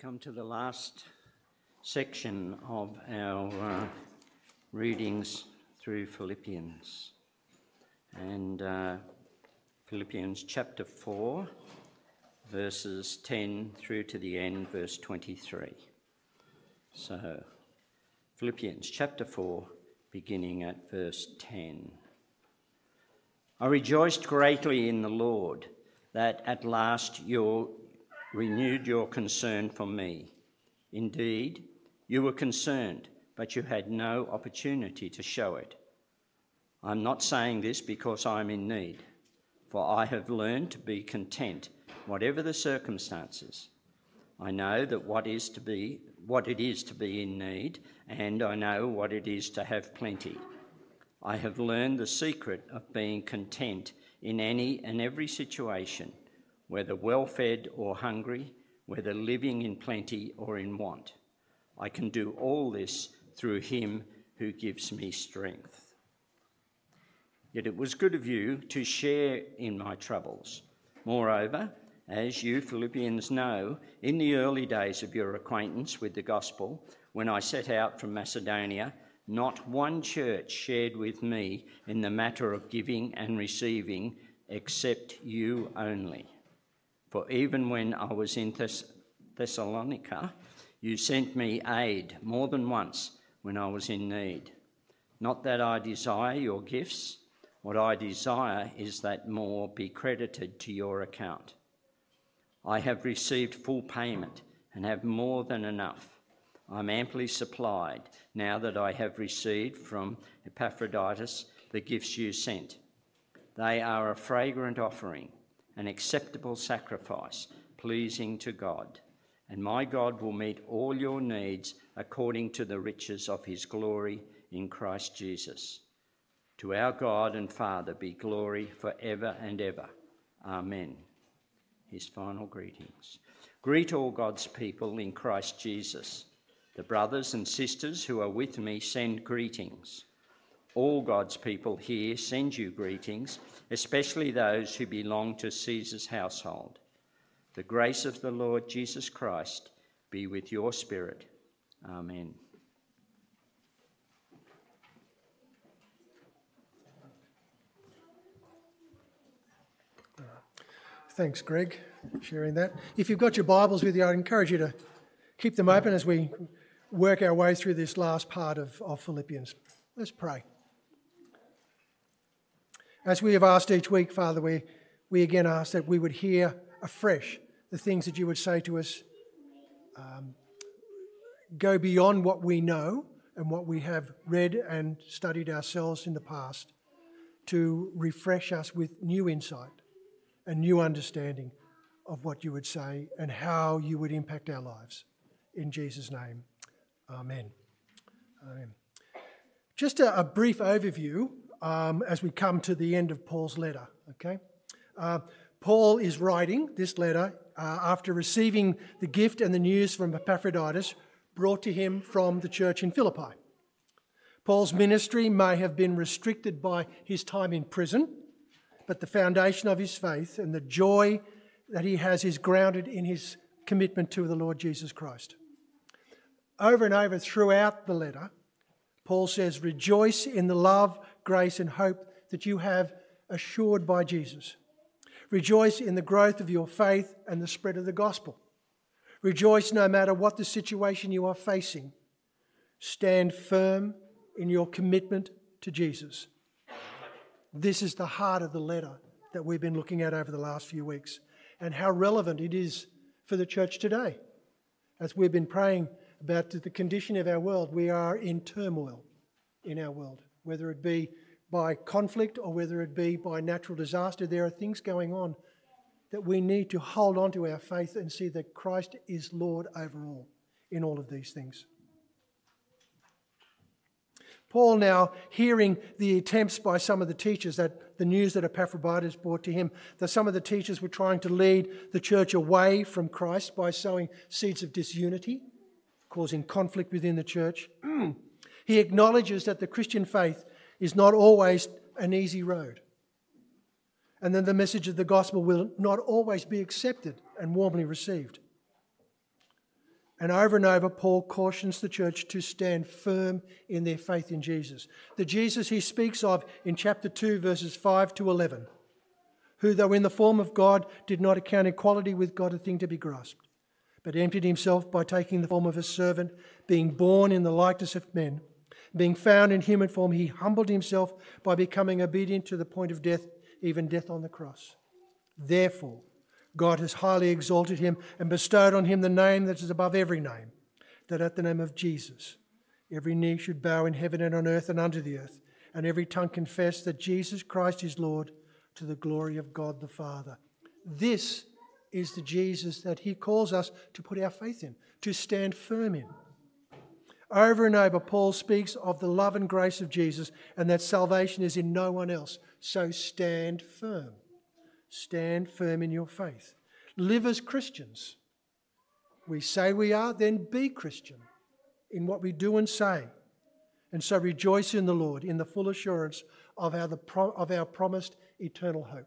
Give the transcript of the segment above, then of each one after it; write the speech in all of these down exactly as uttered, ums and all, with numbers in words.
Come to the last section of our uh, readings through Philippians. And uh, Philippians chapter four, verses ten through to the end, verse twenty-three. So, Philippians chapter four, beginning at verse ten. I rejoiced greatly in the Lord that at last you renewed your concern for me. Indeed, you were concerned, but you had no opportunity to show it. I'm not saying this because I'm in need, for I have learned to be content, whatever the circumstances. I know that what is to be, what it is to be in need, and I know what it is to have plenty. I have learned the secret of being content in any and every situation, whether well-fed or hungry, whether living in plenty or in want. I can do all this through him who gives me strength. Yet it was good of you to share in my troubles. Moreover, as you Philippians know, in the early days of your acquaintance with the gospel, when I set out from Macedonia, not one church shared with me in the matter of giving and receiving, except you only. For even when I was in Thess- Thessalonica, you sent me aid more than once when I was in need. Not that I desire your gifts. What I desire is that more be credited to your account. I have received full payment and have more than enough. I'm amply supplied now that I have received from Epaphroditus the gifts you sent. They are a fragrant offering, an acceptable sacrifice, pleasing to God. And my God will meet all your needs according to the riches of his glory in Christ Jesus. To our God and Father be glory forever and ever. Amen. His final greetings. Greet all God's people in Christ Jesus. The brothers and sisters who are with me send greetings. All God's people here send you greetings, especially those who belong to Caesar's household. The grace of the Lord Jesus Christ be with your spirit. Amen. Thanks, Greg, for sharing that. If you've got your Bibles with you, I'd encourage you to keep them open as we work our way through this last part of, of Philippians. Let's pray. As we have asked each week, Father, we, we again ask that we would hear afresh the things that you would say to us, um, go beyond what we know and what we have read and studied ourselves in the past, to refresh us with new insight and new understanding of what you would say and how you would impact our lives. In Jesus' name, amen. Amen. Just a, a brief overview Um, as we come to the end of Paul's letter, okay? Uh, Paul is writing this letter uh, after receiving the gift and the news from Epaphroditus brought to him from the church in Philippi. Paul's ministry may have been restricted by his time in prison, but the foundation of his faith and the joy that he has is grounded in his commitment to the Lord Jesus Christ. Over and over throughout the letter, Paul says, rejoice in the love, grace and hope that you have assured by Jesus. Rejoice in the growth of your faith and the spread of the gospel. Rejoice no matter what the situation you are facing. Stand firm in your commitment to Jesus. This is the heart of the letter that we've been looking at over the last few weeks, and how relevant it is for the church today. As we've been praying about the condition of our world, we are in turmoil in our world, whether it be by conflict or whether it be by natural disaster. There are things going on that we need to hold on to our faith and see that Christ is Lord over all in all of these things. Paul now, hearing the attempts by some of the teachers, that the news that Epaphroditus brought to him, that some of the teachers were trying to lead the church away from Christ by sowing seeds of disunity, causing conflict within the church. He acknowledges that the Christian faith is not always an easy road, and that the message of the gospel will not always be accepted and warmly received. And over and over, Paul cautions the church to stand firm in their faith in Jesus. The Jesus he speaks of in chapter two, verses five to eleven, who, though in the form of God, did not account equality with God a thing to be grasped, but emptied himself by taking the form of a servant, being born in the likeness of men. Being found in human form, he humbled himself by becoming obedient to the point of death, even death on the cross. Therefore, God has highly exalted him and bestowed on him the name that is above every name, that at the name of Jesus every knee should bow in heaven and on earth and under the earth, and every tongue confess that Jesus Christ is Lord, to the glory of God the Father. This is the Jesus that he calls us to put our faith in, to stand firm in. Over and over, Paul speaks of the love and grace of Jesus and that salvation is in no one else. So stand firm. Stand firm in your faith. Live as Christians. We say we are, then be Christian in what we do and say. And so rejoice in the Lord in the full assurance of our, the pro, of our promised eternal hope.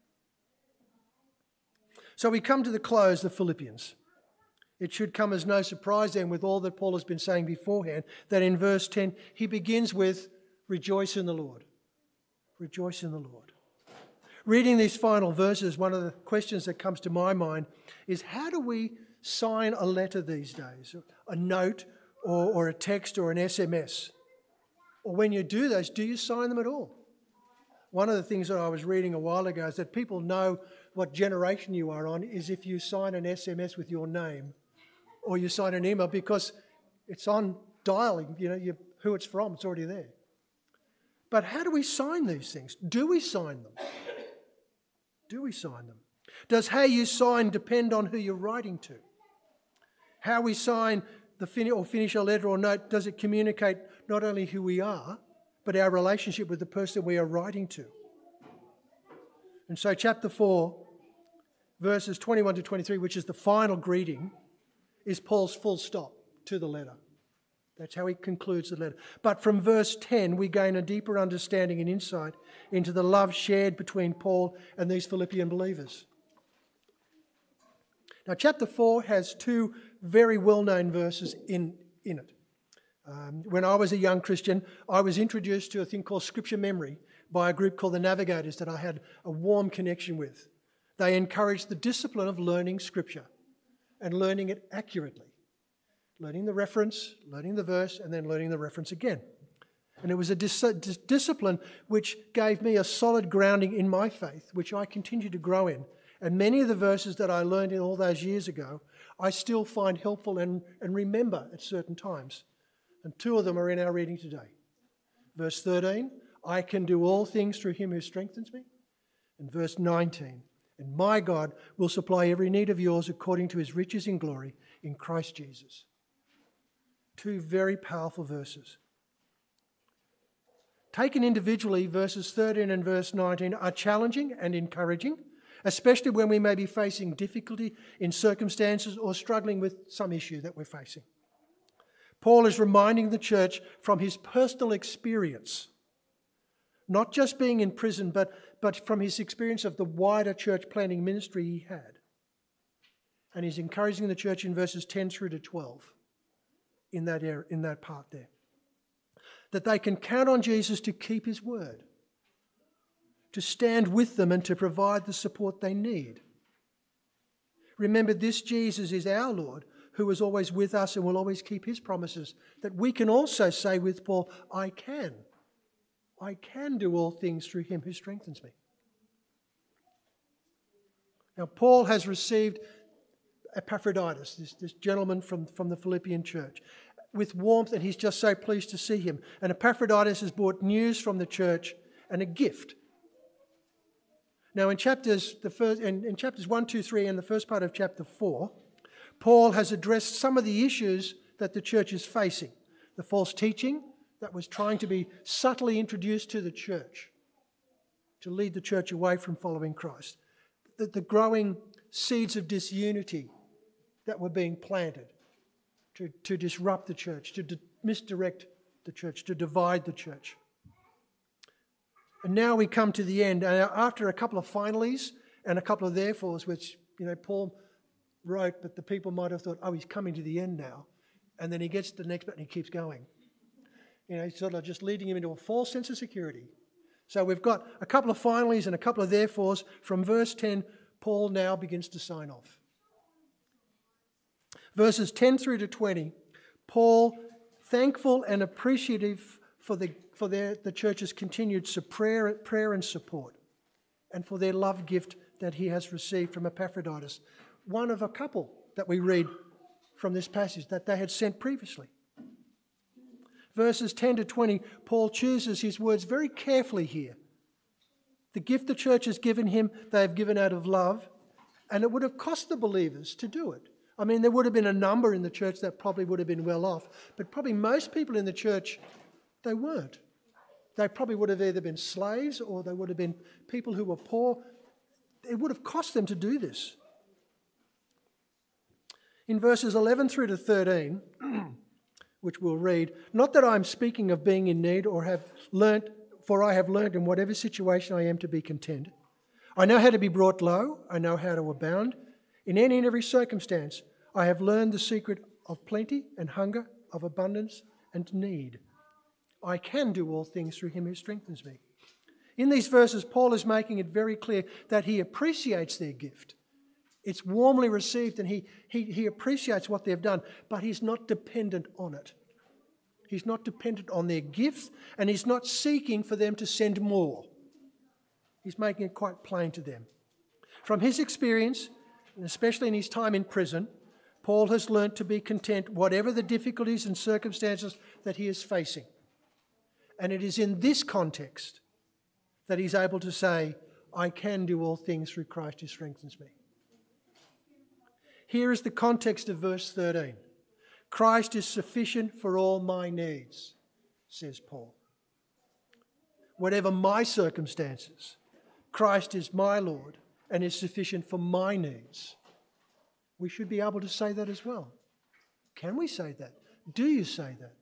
So we come to the close of Philippians. It should come as no surprise then, with all that Paul has been saying beforehand, that in verse ten he begins with, rejoice in the Lord. Rejoice in the Lord. Reading these final verses, one of the questions that comes to my mind is, how do we sign a letter these days? A note or, or a text or an S M S? Or when you do those, do you sign them at all? One of the things that I was reading a while ago is that people know what generation you are on is if you sign an S M S with your name or you sign an email, because it's on dialing, you know, you, who it's from, it's already there. But how do we sign these things? Do we sign them? Do we sign them? Does how you sign depend on who you're writing to? How we sign the fin- or finish a letter or note, does it communicate not only who we are, but our relationship with the person we are writing to? And so chapter four, verses twenty-one to twenty-three, which is the final greeting, is Paul's full stop to the letter. That's how he concludes the letter. But from verse ten, we gain a deeper understanding and insight into the love shared between Paul and these Philippian believers. Now, chapter four has two very well-known verses in, in it. Um, when I was a young Christian, I was introduced to a thing called Scripture Memory by a group called the Navigators that I had a warm connection with. They encouraged the discipline of learning Scripture and learning it accurately. Learning the reference, learning the verse, and then learning the reference again. And it was a dis- dis- discipline which gave me a solid grounding in my faith, which I continue to grow in. And many of the verses that I learned in all those years ago, I still find helpful and, and remember at certain times. And two of them are in our reading today. Verse thirteen, I can do all things through him who strengthens me. And verse nineteen, and my God will supply every need of yours according to his riches in glory in Christ Jesus. Two very powerful verses. Taken individually, verses thirteen and verse nineteen are challenging and encouraging, especially when we may be facing difficulty in circumstances or struggling with some issue that we're facing. Paul is reminding the church from his personal experience, not just being in prison, but, but from his experience of the wider church planting ministry he had. And he's encouraging the church in verses ten through to twelve, in that area, in that part there, that they can count on Jesus to keep his word, to stand with them and to provide the support they need. Remember, this Jesus is our Lord, who is always with us and will always keep his promises, that we can also say with Paul, I can. I can do all things through him who strengthens me. Now, Paul has received Epaphroditus, this, this gentleman from, from the Philippian church, with warmth, and he's just so pleased to see him. And Epaphroditus has brought news from the church and a gift. Now, in chapters the first, in, in chapters one, two, three, and the first part of chapter four, Paul has addressed some of the issues that the church is facing. The false teaching that was trying to be subtly introduced to the church to lead the church away from following Christ. The, the growing seeds of disunity that were being planted to, to disrupt the church, to di- misdirect the church, to divide the church. And now we come to the end. And after a couple of finallys and a couple of therefores, which, you know, Paul wrote, but the people might have thought, oh, he's coming to the end now. And then he gets to the next bit and he keeps going. You know, sort of just leading him into a false sense of security. So we've got a couple of finallys and a couple of therefores. From verse ten, Paul now begins to sign off. Verses ten through to twenty, Paul, thankful and appreciative for the for their, the church's continued prayer, prayer and support, and for their love gift that he has received from Epaphroditus, one of a couple that we read from this passage that they had sent previously. Verses ten to twenty, Paul chooses his words very carefully here. The gift the church has given him, they have given out of love, and it would have cost the believers to do it. I mean, there would have been a number in the church that probably would have been well off, but probably most people in the church, they weren't. They probably would have either been slaves or they would have been people who were poor. It would have cost them to do this. In verses eleven through to thirteen, which we'll read, not that I'm speaking of being in need or have learnt, for I have learnt in whatever situation I am to be content. I know how to be brought low. I know how to abound. In any and every circumstance, I have learned the secret of plenty and hunger, of abundance and need. I can do all things through him who strengthens me. In these verses, Paul is making it very clear that he appreciates their gift. It's warmly received and he, he, he appreciates what they've done, but he's not dependent on it. He's not dependent on their gifts and he's not seeking for them to send more. He's making it quite plain to them. From his experience, and especially in his time in prison, Paul has learnt to be content whatever the difficulties and circumstances that he is facing. And it is in this context that he's able to say, I can do all things through Christ who strengthens me. Here is the context of verse thirteen. Christ is sufficient for all my needs, says Paul. Whatever my circumstances, Christ is my Lord and is sufficient for my needs. We should be able to say that as well. Can we say that? Do you say that?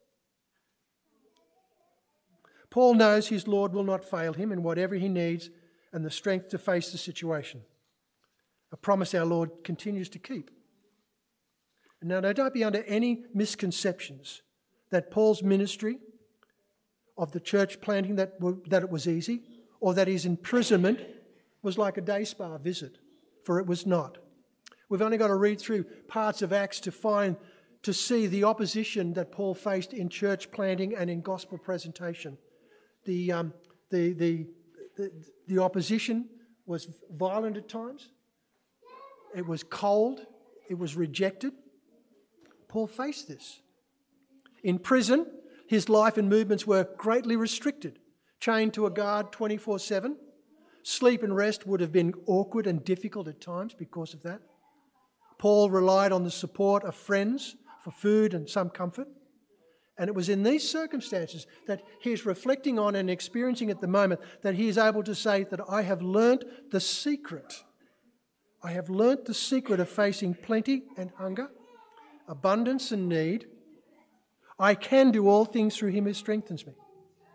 Paul knows his Lord will not fail him in whatever he needs and the strength to face the situation. A promise our Lord continues to keep. Now, now don't be under any misconceptions that Paul's ministry of the church planting that, that it was easy, or that his imprisonment was like a day spa visit, for it was not. We've only got to read through parts of Acts to find, to see the opposition that Paul faced in church planting and in gospel presentation. The, um, the, the, the, the opposition was violent at times. It was cold. It was rejected. Paul faced this. In prison, his life and movements were greatly restricted, chained to a guard twenty-four seven. Sleep and rest would have been awkward and difficult at times because of that. Paul relied on the support of friends for food and some comfort. And it was in these circumstances that he is reflecting on and experiencing at the moment that he is able to say that I have learnt the secret. I have learnt the secret of facing plenty and hunger, abundance and need. I can do all things through him who strengthens me.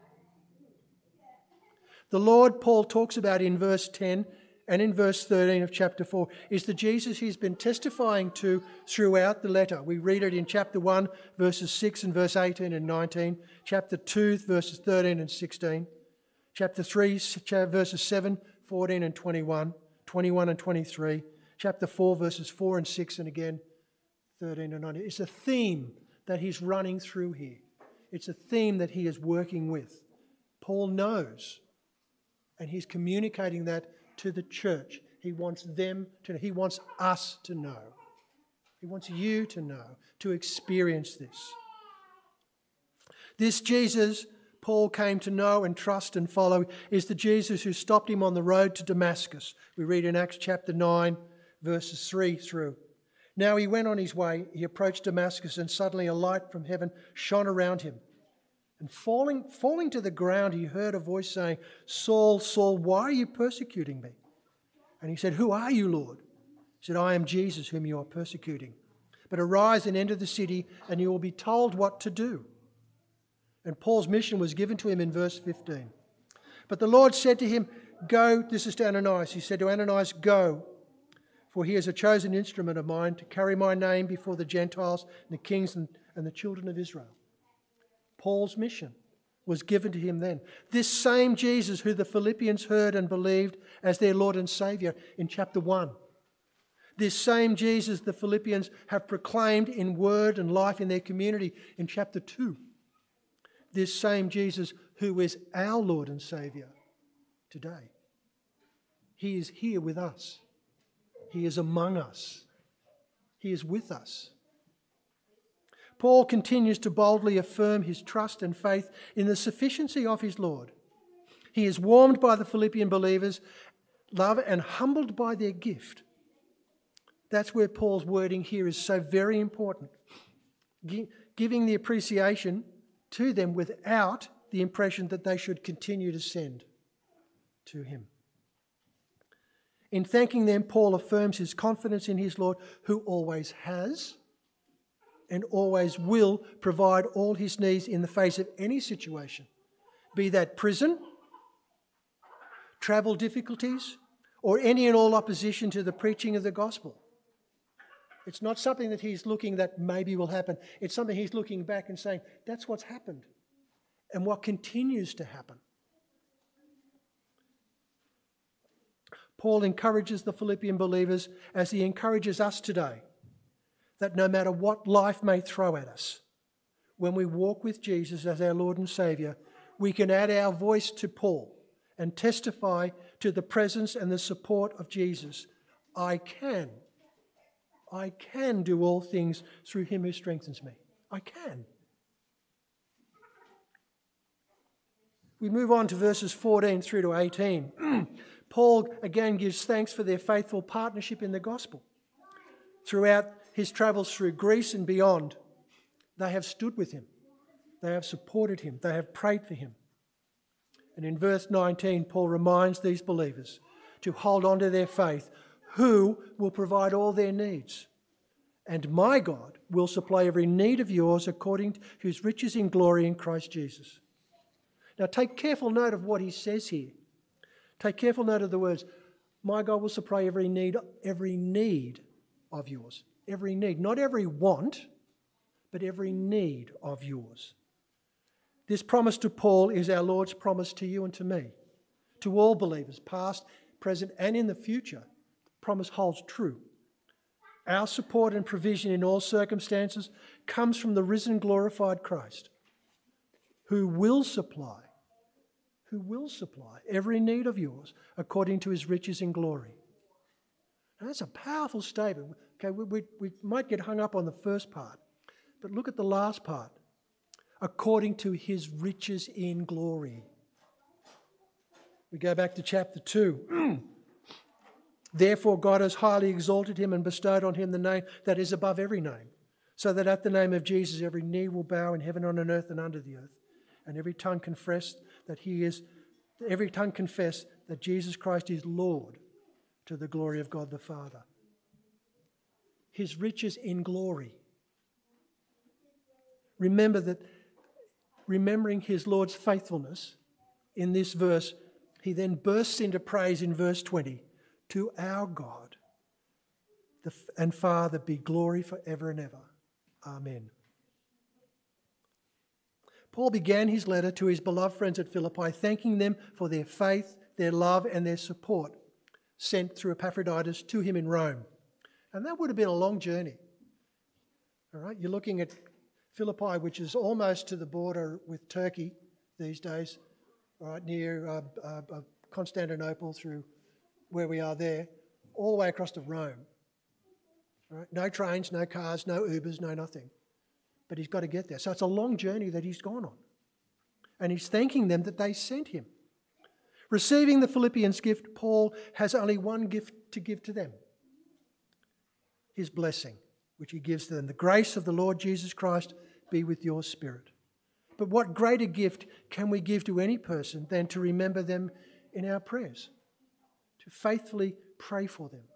The Lord Paul talks about in verse ten and in verse thirteen of chapter four is the Jesus he's been testifying to throughout the letter. We read it in chapter one, verses six and verse eighteen and nineteen, chapter two, verses thirteen and sixteen, chapter three, verses seven, fourteen and twenty-one, twenty-one and twenty-three, chapter four, verses four and six, and again thirteen and nineteen. It's a theme that he's running through here. It's a theme that he is working with. Paul knows, and he's communicating that to the church. He wants them to know. He wants us to know. He wants you to know, to experience this. This Jesus Paul came to know and trust and follow is the Jesus who stopped him on the road to Damascus. We read in Acts chapter nine, verses three through. Now he went on his way, he approached Damascus, and suddenly a light from heaven shone around him. And falling, falling to the ground, he heard a voice saying, Saul, Saul, why are you persecuting me? And he said, Who are you, Lord? He said, I am Jesus whom you are persecuting. But arise and enter the city, and you will be told what to do. And Paul's mission was given to him in verse fifteen. But the Lord said to him, Go, this is to Ananias. He said to Ananias, Go, For he is a chosen instrument of mine to carry my name before the Gentiles and the kings and, and the children of Israel. Paul's mission was given to him then. This same Jesus who the Philippians heard and believed as their Lord and Saviour in chapter one. This same Jesus the Philippians have proclaimed in word and life in their community in chapter two. This same Jesus who is our Lord and Saviour today. He is here with us. He is among us. He is with us. Paul continues to boldly affirm his trust and faith in the sufficiency of his Lord. He is warmed by the Philippian believers' love and humbled by their gift. That's where Paul's wording here is so very important. Giving the appreciation to them without the impression that they should continue to send to him. In thanking them, Paul affirms his confidence in his Lord, who always has and always will provide all his needs in the face of any situation, be that prison, travel difficulties, or any and all opposition to the preaching of the gospel. It's not something that he's looking that maybe will happen. It's something he's looking back and saying, that's what's happened and what continues to happen. Paul encourages the Philippian believers as he encourages us today, that no matter what life may throw at us, when we walk with Jesus as our Lord and Saviour, we can add our voice to Paul and testify to the presence and the support of Jesus. I can. I can do all things through him who strengthens me. I can. We move on to verses fourteen through to eighteen. Paul again gives thanks for their faithful partnership in the gospel. Throughout his travels through Greece and beyond, they have stood with him. They have supported him. They have prayed for him. And in verse nineteen, Paul reminds these believers to hold on to their faith, who will provide all their needs. And my God will supply every need of yours according to his riches in glory in Christ Jesus. Now take careful note of what he says here. Take careful note of the words, my God will supply every need, every need of yours. Every need, not every want, but every need of yours. This promise to Paul is our Lord's promise to you and to me, to all believers, past, present, and in the future. The promise holds true. Our support and provision in all circumstances comes from the risen, glorified Christ, who will supply, who will supply every need of yours according to his riches in glory. Now, that's a powerful statement. Okay, we, we, we might get hung up on the first part, but look at the last part. According to his riches in glory. We go back to chapter two. Therefore God has highly exalted him and bestowed on him the name that is above every name, so that at the name of Jesus every knee will bow in heaven and on earth and under the earth, and every tongue confess that he is, every tongue confess that Jesus Christ is Lord, to the glory of God the Father. His riches in glory. Remember that, remembering his Lord's faithfulness in this verse, he then bursts into praise in verse twenty. To our God and Father be glory forever and ever. Amen. Paul began his letter to his beloved friends at Philippi, thanking them for their faith, their love, and their support sent through Epaphroditus to him in Rome. And that would have been a long journey. All right, you're looking at Philippi, which is almost to the border with Turkey these days, all right, near uh, uh, Constantinople through where we are there, all the way across to Rome. All right, no trains, no cars, no Ubers, no nothing. But he's got to get there. So it's a long journey that he's gone on. And he's thanking them that they sent him. Receiving the Philippians' gift, Paul has only one gift to give to them. His blessing, which he gives to them. The grace of the Lord Jesus Christ be with your spirit. But what greater gift can we give to any person than to remember them in our prayers? To faithfully pray for them.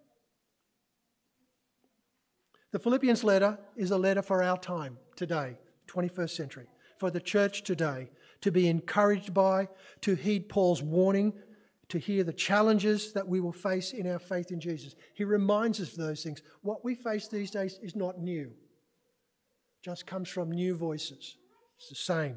The Philippians letter is a letter for our time today, twenty-first century, for the church today to be encouraged by, to heed Paul's warning, to hear the challenges that we will face in our faith in Jesus. He reminds us of those things. What we face these days is not new. It just comes from new voices. It's the same.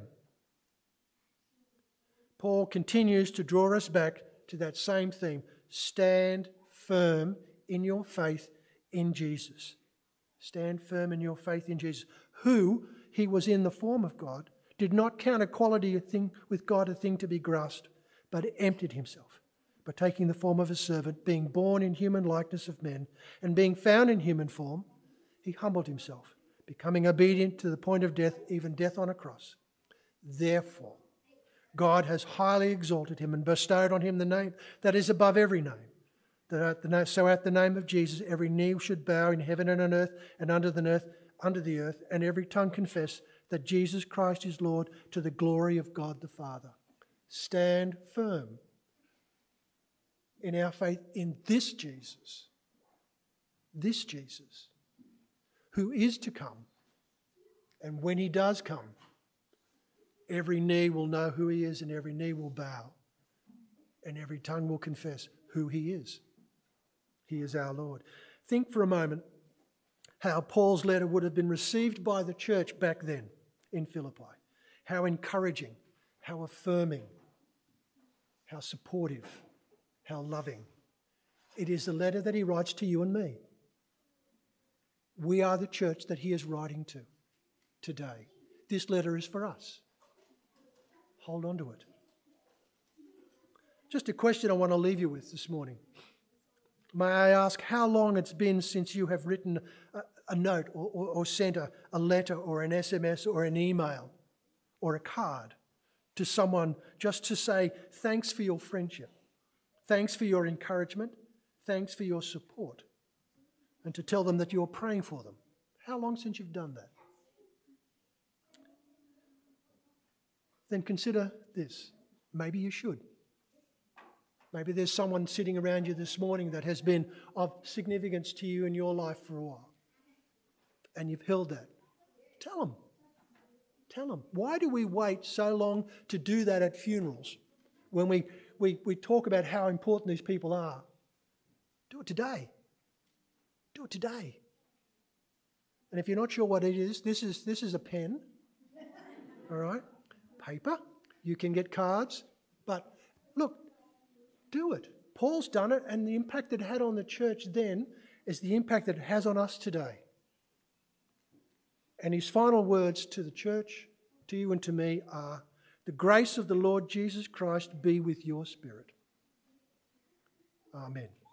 Paul continues to draw us back to that same theme. Stand firm in your faith in Jesus. Stand firm in your faith in Jesus, who, he was in the form of God, did not count equality a thing with God a thing to be grasped, but emptied himself by taking the form of a servant, being born in human likeness of men, and being found in human form, he humbled himself, becoming obedient to the point of death, even death on a cross. Therefore, God has highly exalted him and bestowed on him the name that is above every name. That at the, so at the name of Jesus every knee should bow in heaven and on earth and under the earth, under the earth, and every tongue confess that Jesus Christ is Lord, to the glory of God the Father. Stand firm in our faith in this Jesus, this Jesus, who is to come. And when he does come, every knee will know who he is, and every knee will bow, and every tongue will confess who he is. He is our Lord. Think for a moment how Paul's letter would have been received by the church back then in Philippi. How encouraging, how affirming, how supportive, how loving. It is the letter that he writes to you and me. We are the church that he is writing to today. This letter is for us. Hold on to it. Just a question I want to leave you with this morning. May I ask how long it's been since you have written a, a note or, or, or sent a, a letter or an S M S or an email or a card to someone just to say thanks for your friendship, thanks for your encouragement, thanks for your support, and to tell them that you're praying for them. How long since you've done that? Then consider this. Maybe you should. Maybe there's someone sitting around you this morning that has been of significance to you in your life for a while. And you've held that. Tell them. Tell them. Why do we wait so long to do that at funerals when we, we, we talk about how important these people are? Do it today. Do it today. And if you're not sure what it is, this is, this is a pen. All right? Paper. You can get cards. But look, do it. Paul's done it, and the impact it had on the church then is the impact that it has on us today. And his final words to the church, to you and to me, are, the grace of the Lord Jesus Christ be with your spirit. Amen.